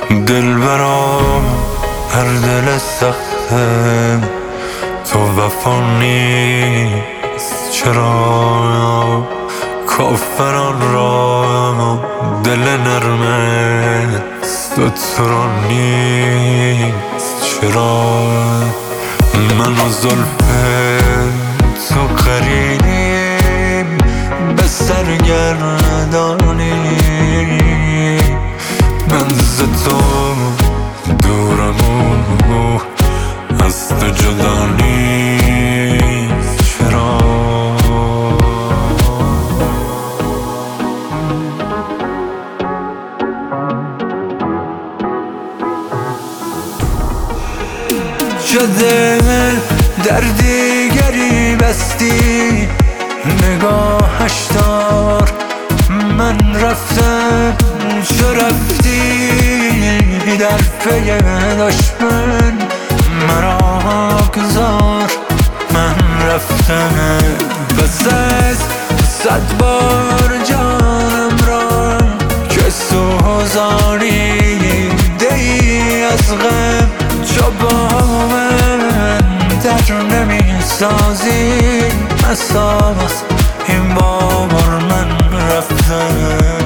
دل برام هر دل سخته تو وفا نیست چرا کافران را دل نرمه تو را نیست چرا من و زلف تو قرینیم به سرگردانی من ز تو دورم و از تو جدا نیست چرا چه دل در دیگری بستی نگاهش دار من رفتم چو رفتی در پی دشمن مرا گذار من رفتم پس از 100 بار جانم را که سوزانیده ای از غم چو با من در نمی سازی اساس این بار من رفتم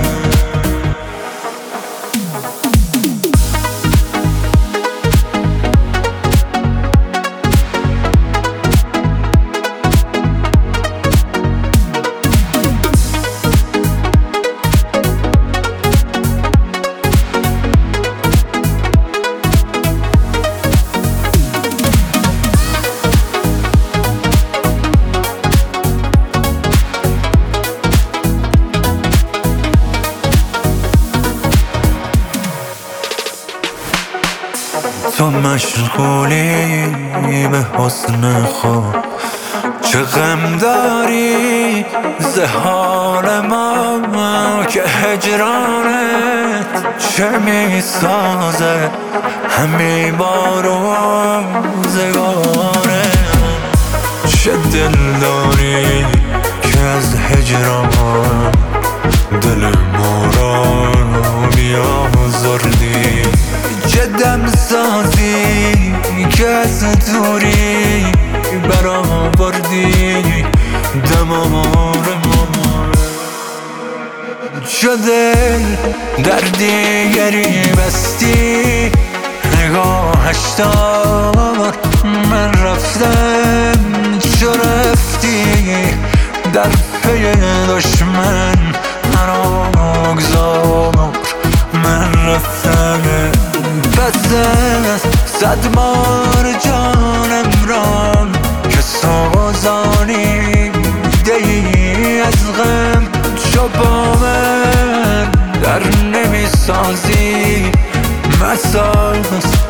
تو مشغولی به حسن خود چه غم داری ز حال ما که هجرانت چه می سازه همی با روزگاره چه دل داری که از هجران دل ما را بیازردی چه دم سازی که از دوری برآوردی دمار ما چه دل در دیگری بستی نگاهش دار من رفتم چو رفتی در پی دشمن مرا بگذار من رفتم پس از 100 بار جانم را که سوزانیده ای از غم چو با من در نمی سازی مساس